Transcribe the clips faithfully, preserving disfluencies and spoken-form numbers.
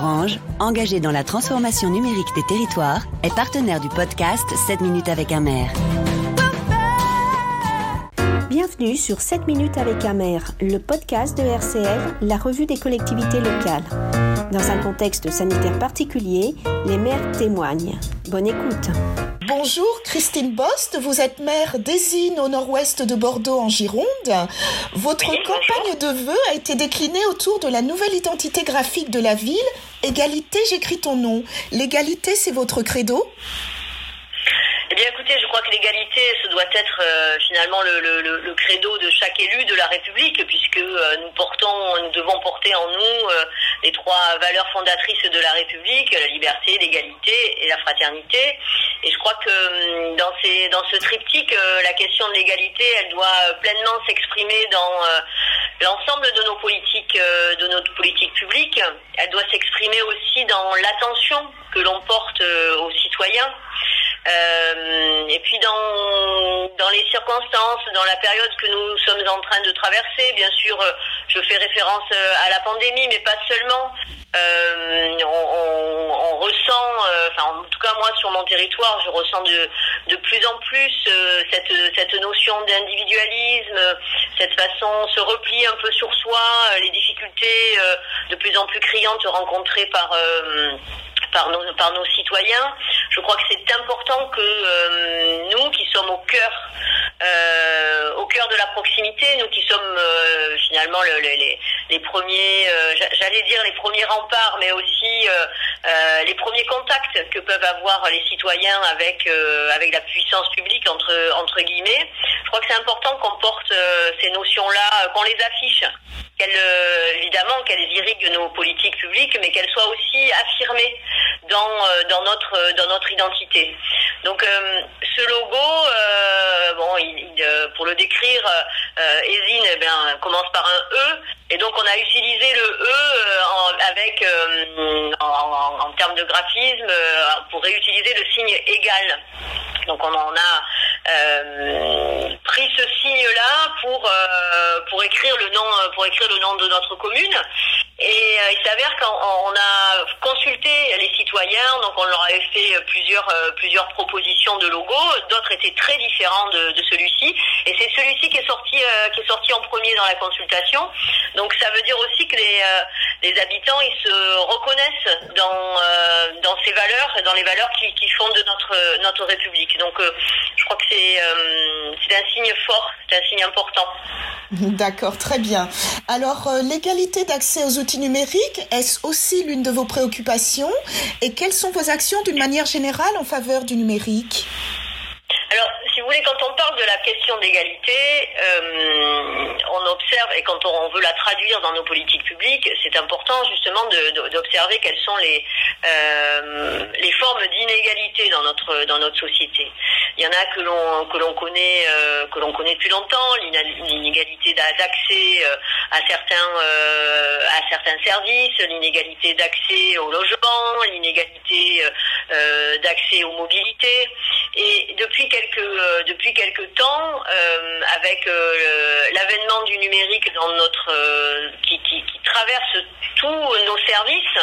Orange, engagé dans la transformation numérique des territoires, est partenaire du podcast sept minutes avec un maire. Bienvenue sur sept minutes avec un maire, le podcast de R C L, la revue des collectivités locales. Dans un contexte sanitaire particulier, les maires témoignent. Bonne écoute. Bonjour, Christine Bost, vous êtes maire d'Ésine au nord-ouest de Bordeaux en Gironde. Votre oui, campagne de vœux a été déclinée autour de la nouvelle identité graphique de la ville. Égalité, j'écris ton nom. L'égalité, c'est votre credo ? Eh bien, écoutez, je crois que l'égalité, ce doit être euh, finalement le, le, le credo de chaque élu de la République, puisque euh, nous portons, nous devons porter en nous euh, les trois valeurs fondatrices de la République, la liberté, l'égalité et la fraternité. Et je crois que euh, dans ces, dans ce triptyque, euh, la question de l'égalité, elle doit pleinement s'exprimer dans euh, l'ensemble de nos politiques, euh, de notre politique publique. Elle doit s'exprimer aussi dans l'attention que l'on porte euh, aux citoyens. Euh, et puis dans dans les circonstances, dans la période que nous sommes en train de traverser, bien sûr, je fais référence à la pandémie, mais pas seulement. Euh, on, on, on ressent, euh, enfin en tout cas moi sur mon territoire, je ressens de de plus en plus euh, cette cette notion d'individualisme, cette façon se repli un peu sur soi, les difficultés euh, de plus en plus criantes rencontrées par euh, par nos par nos citoyens. Je crois que c'est important que euh, nous qui sommes au cœur euh, au cœur de la proximité, nous qui sommes euh, finalement le, le, les les premiers, euh, j'allais dire les premiers remparts, mais aussi euh, euh, les premiers contacts que peuvent avoir les citoyens avec euh, avec la puissance publique entre entre guillemets. Je crois que c'est important qu'on porte euh, ces notions-là, qu'on les affiche, qu'elles euh, évidemment qu'elles irriguent nos politiques publiques, mais qu'elles soient aussi affirmées dans euh, dans notre dans notre identité. Donc euh, ce logo, euh, bon, il, il, euh, pour le décrire, euh, Ésine, eh bien, commence par un E, et donc on a utilisé le E euh, en, avec euh, en, en, en termes de graphisme euh, pour réutiliser le signe égal. Donc on en a euh, pris ce signe-là pour euh, pour écrire le nom pour écrire le nom de notre commune. Et euh, il s'avère qu'on on a consulté les citoyens, donc on leur avait fait plusieurs euh, plusieurs propositions de logo. D'autres étaient très différents de, de celui-ci, et c'est celui-ci qui est sorti euh, qui est sorti en premier dans la consultation. Donc ça veut dire aussi que les euh, les habitants ils se reconnaissent dans euh, dans ces valeurs, dans les valeurs qui qui fondent notre notre République. Donc euh, je crois que c'est euh, c'est un signe fort, c'est un signe important. D'accord, très bien. Alors, euh, l'égalité d'accès aux outils numériques, est-ce aussi l'une de vos préoccupations? Et quelles sont vos actions d'une manière générale en faveur du numérique? Alors, si vous voulez, quand on parle de la question d'égalité, euh, on observe, et quand on veut la traduire dans nos politiques publiques, c'est important justement de, de, d'observer quelles sont les euh, les formes d'inégalité dans notre dans notre société. Il y en a que l'on que l'on connaît euh, que l'on connaît depuis longtemps, l'inégalité d'accès à certains euh, à certains services, l'inégalité d'accès au logement, l'inégalité euh, d'accès aux mobilités. Et depuis quelques euh, depuis quelques temps, euh, avec euh, l'avènement du numérique dans notre euh, qui, qui, qui traverse tous nos services,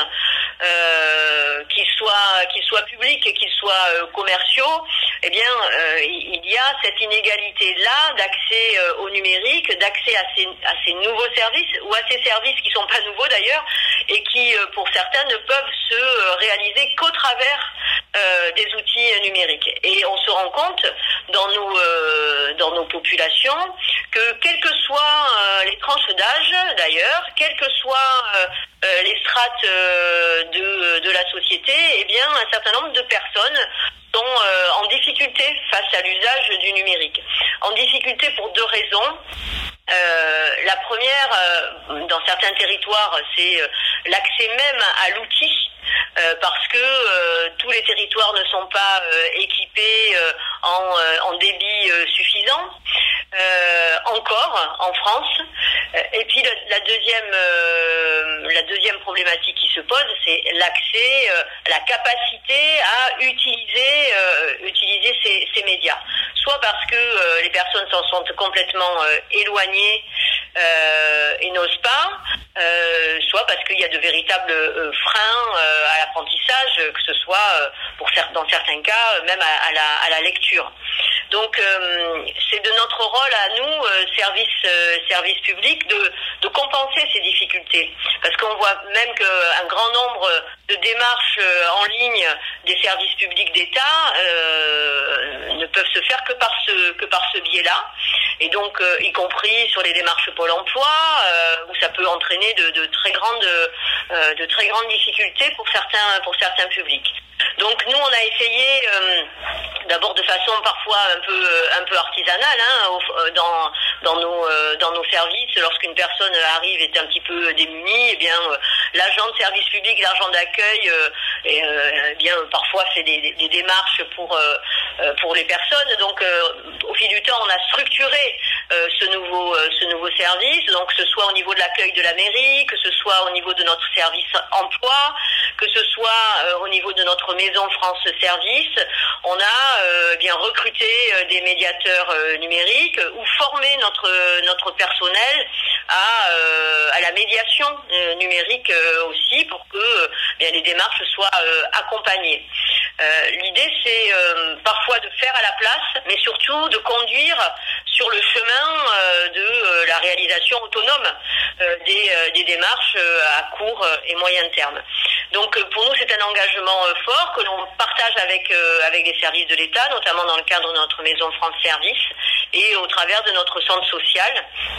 euh, qu'ils soient qu'ils soient publics et qu'ils soient euh, commerciaux, eh bien euh, il y a cette inégalité là d'accès euh, au numérique, d'accès à ces à ces nouveaux services ou à ces services qui sont pas nouveaux d'ailleurs et qui euh, pour certains ne peuvent se euh, réaliser qu'au travers euh, des outils euh, numériques. Et on se rend compte dans nos euh, dans nos populations que quelles que soient euh, les tranches d'âge d'ailleurs, quelles que soient euh, euh, les strates euh, de de la société, eh bien un certain nombre de personnes sont euh, en difficulté face à l'usage du numérique. En difficulté pour deux raisons. Euh, la première, euh, dans certains territoires, c'est euh, l'accès même à l'outil, euh, parce que euh, tous les territoires ne sont pas euh, équipés euh, en, euh, en débit euh, suffisant, euh, encore en France. Et puis la, la deuxième, euh, la deuxième problématique qui se se pose, c'est l'accès, euh, la capacité à utiliser, euh, utiliser ces, ces médias. Soit parce que euh, les personnes s'en sont complètement euh, éloignées euh, et n'osent pas, euh, soit parce qu'il y a de véritables euh, freins euh, à l'apprentissage, que ce soit euh, pour faire, dans certains cas même à, à, la, à la lecture. Donc euh, c'est de notre rôle à nous, euh, service, euh, service public, de, de compenser ces difficultés. Parce qu'on voit même qu'un grand nombre de démarches euh, en ligne des services publics d'État euh, ne peuvent se faire que par ce, que par ce biais-là. Et donc, euh, y compris sur les démarches Pôle emploi, euh, où ça peut entraîner de, de très grandes, euh, de très grandes difficultés pour certains, pour certains publics. Donc nous, on a essayé, euh, d'abord de façon parfois un peu, un peu artisanale, hein, au, dans, dans nos, euh, dans nos services, lorsqu'une personne arrive et est un petit peu démunie, eh bien, euh, l'agent de service public, l'agent d'accueil, euh, et, euh, eh bien, parfois fait des, des, des démarches pour, euh, pour les personnes. Donc, euh, au fil du temps, on a structuré euh, ce nouveau, euh, ce nouveau service. Donc, que ce soit au niveau de l'accueil de la mairie, que ce soit au niveau de notre service emploi, que ce soit euh, au niveau de notre maison France Service, on a euh, bien recruté euh, des médiateurs euh, numériques ou formé notre notre personnel à euh, à la médiation euh, numérique euh, aussi pour que euh, bien les démarches soient euh, accompagnées. Euh, l'idée c'est euh, parfois de faire à la place, mais surtout de conduire sur le chemin euh, de euh, la réalisation autonome euh, des euh, des démarches euh, à court et moyen terme. Donc euh, pour nous c'est un engagement euh, fort que l'on partage avec euh, avec les services de l'État, notamment dans le cadre de notre maison France Service et au travers de notre centre social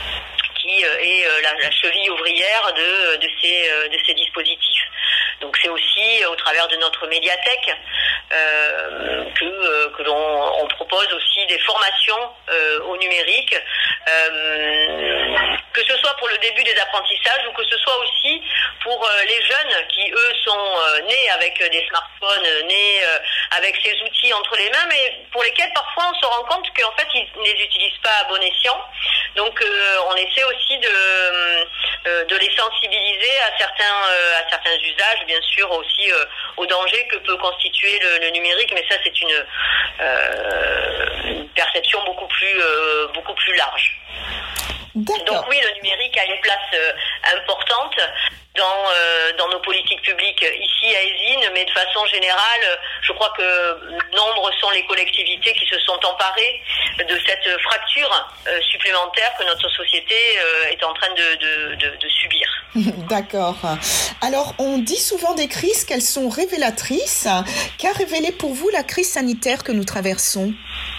qui euh, est euh, la, la cheville ouvrière de de ces euh, de ces dispositifs. Donc c'est aussi euh, au travers de notre médiathèque euh, que euh, que l'on on propose aussi des formations euh, au numérique, euh, que ce soit pour le début des apprentissages ou que ce soit aussi pour euh, les jeunes qui eux sont euh, nés avec des smartphones, euh, nés euh, avec ces outils entre les mains, mais pour lesquels parfois on se rend compte qu'en fait ils ne les utilisent pas à bon escient. Donc euh, on essaie aussi de euh, de les sensibiliser à certains euh, à certains usages, bien sûr aussi euh, au danger que peut constituer le, le numérique, mais ça c'est une, euh, une perception beaucoup plus euh, beaucoup plus large. D'accord. Donc oui, le numérique a une place euh, importante dans euh, dans nos politiques publiques ici à Ésine, mais de façon générale, je crois que nombre sont les collectivités qui se sont emparées de cette fracture euh, supplémentaire que notre société euh, est en train de, de, de, de subir. D'accord. Alors, on dit souvent des crises qu'elles sont révélatrices. Qu'a révélé pour vous la crise sanitaire que nous traversons ?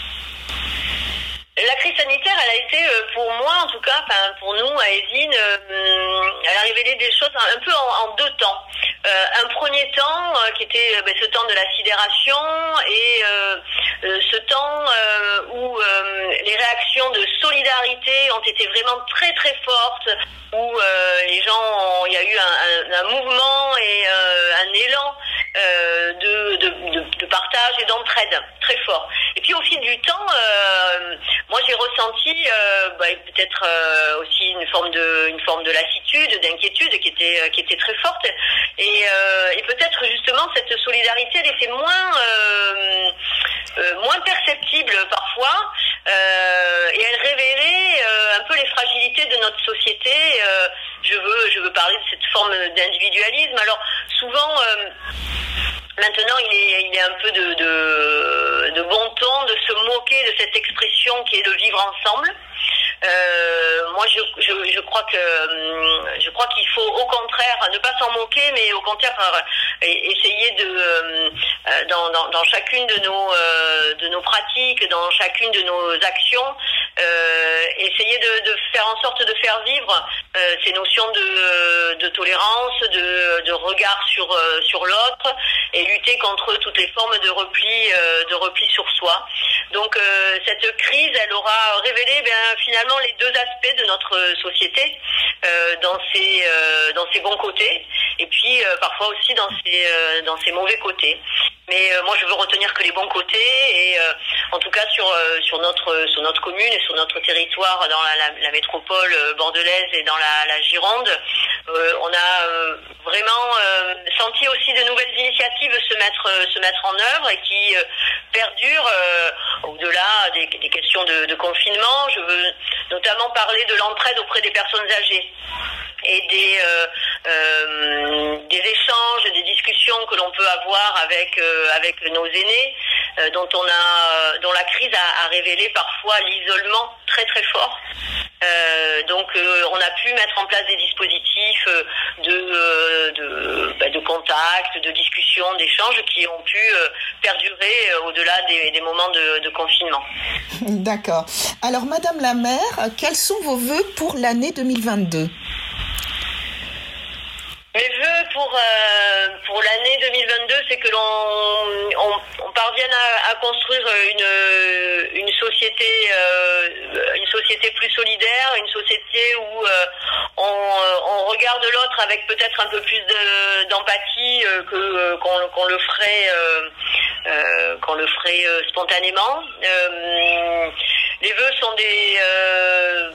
La crise sanitaire, elle a été, pour moi en tout cas, enfin pour nous à Ésine, euh, elle a révélé des choses un peu en, en deux temps. Euh, un premier temps euh, qui était euh, ben, ce temps de la sidération et euh, euh, ce temps euh, où euh, les réactions de solidarité ont été vraiment très très fortes, où euh, les gens, ont, il y a eu un, un, un mouvement et euh, un élan euh, de, de, de, de partage et d'entraide très fort. Et puis au fil du temps, euh, moi j'ai ressenti euh, bah, peut-être euh, aussi une forme de une forme de lassitude, d'inquiétude qui était qui était très forte et, euh, et peut-être justement cette solidarité elle était moins euh, euh, moins perceptible parfois euh, et elle révélait euh, un peu les fragilités de notre société. Euh, je veux je veux parler de cette forme d'individualisme. Alors souvent euh, maintenant, il est, il est un peu de, de, de bon ton de se moquer de cette expression qui est le vivre ensemble. Euh, moi, je, je, je crois que je crois qu'il faut au contraire ne pas s'en moquer, mais au contraire essayer de dans, dans, dans chacune de nos de nos pratiques, dans chacune de nos actions, euh, essayer de, de faire en sorte de faire vivre euh, ces notions de, de tolérance, de, de regard sur sur l'autre et lutter contre toutes les formes de repli de repli sur soi. Donc euh, cette crise, elle aura révélé bien finalement les deux aspects de notre société euh, dans ses euh, dans ses bons côtés et puis euh, parfois aussi dans ses euh, dans ses mauvais côtés. Mais euh, moi je veux retenir que les bons côtés et euh, en tout cas sur euh, sur notre sur notre commune et sur notre territoire dans la, la, la métropole bordelaise et dans la, la Gironde, euh, on a euh, vraiment euh, initiatives se mettre se mettre en œuvre et qui euh, perdurent euh, au-delà des, des questions de, de confinement. Je veux notamment parler de l'entraide auprès des personnes âgées et des euh, euh, des échanges, des discussions que l'on peut avoir avec euh, avec nos aînés, euh, dont on a dont la crise a, a révélé parfois l'isolement très très fort. Euh, donc euh, on a pu mettre en place des dispositifs de euh, de, bah, de contact, de discussion, d'échanges qui ont pu euh, perdurer euh, au-delà des, des moments de, de confinement. D'accord. Alors Madame la maire, quels sont vos vœux pour l'année deux mille vingt-deux ? Mes vœux pour euh, pour l'année deux mille vingt-deux, c'est que l'on on, on parvienne à, à construire une une société euh, une société plus solidaire, une société où euh, on on regarde l'autre avec peut-être un peu plus de, d'empathie euh, que euh, qu'on qu'on le ferait euh, euh, qu'on le ferait euh, spontanément. Euh, les vœux sont des euh,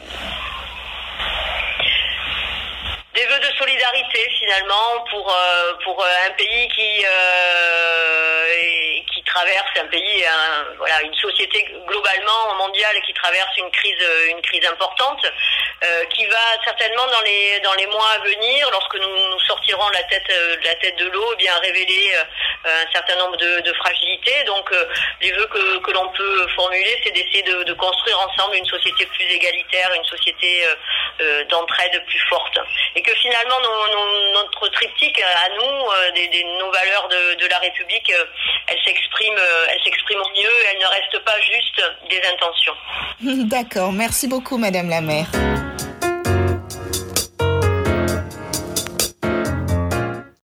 Des vœux de solidarité finalement pour euh, pour un pays qui euh, qui traverse un pays un, voilà une société globalement mondiale qui traverse une crise une crise importante euh, qui va certainement dans les dans les mois à venir, lorsque nous, nous sortirons la tête la tête de l'eau, eh bien révéler euh, un certain nombre de, de fragilités. Donc euh, les vœux que que l'on peut formuler, c'est d'essayer de, de construire ensemble une société plus égalitaire, une société euh, euh, d'entraide plus forte. Et que finalement nos, nos, notre triptyque à nous, euh, des, des, nos valeurs de, de la République, euh, elles s'expriment, euh, elles s'expriment au mieux, elles ne restent pas juste des intentions. D'accord, merci beaucoup Madame la maire.